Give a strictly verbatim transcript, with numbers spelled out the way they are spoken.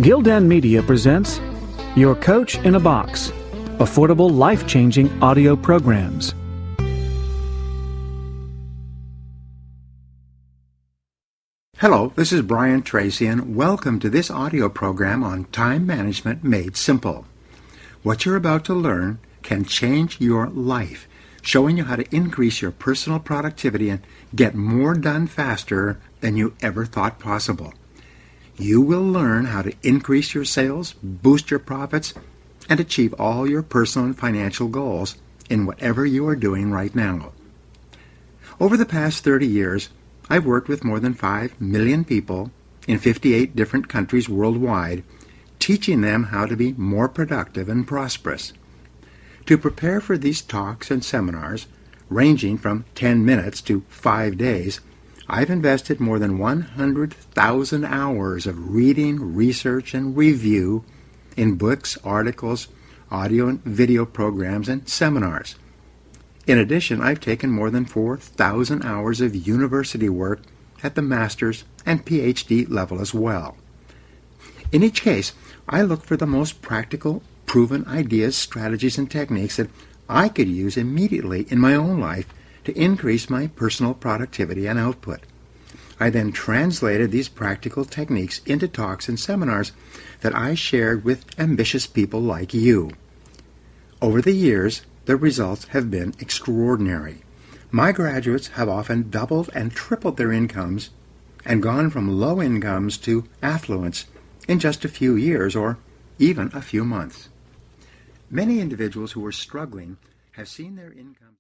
Gildan Media presents Your Coach in a Box, affordable, life-changing audio programs. Hello, this is Brian Tracy, and welcome to this audio program on time management made simple. What you're about to learn can change your life, showing you how to increase your personal productivity and get more done faster than you ever thought possible. You will learn how to increase your sales, boost your profits, and achieve all your personal and financial goals in whatever you are doing right now. Over the past thirty years, I've worked with more than five million people in fifty-eight different countries worldwide, teaching them how to be more productive and prosperous. To prepare for these talks and seminars, ranging from ten minutes to five days, I've invested more than one hundred thousand hours of reading, research, and review in books, articles, audio and video programs, and seminars. In addition, I've taken more than four thousand hours of university work at the master's and P H D level as well. In each case, I look for the most practical, proven ideas, strategies, and techniques that I could use immediately in my own life to increase my personal productivity and output. I then translated these practical techniques into talks and seminars that I shared with ambitious people like you. Over the years, the results have been extraordinary. My graduates have often doubled and tripled their incomes and gone from low incomes to affluence in just a few years or even a few months. Many individuals who are struggling have seen their income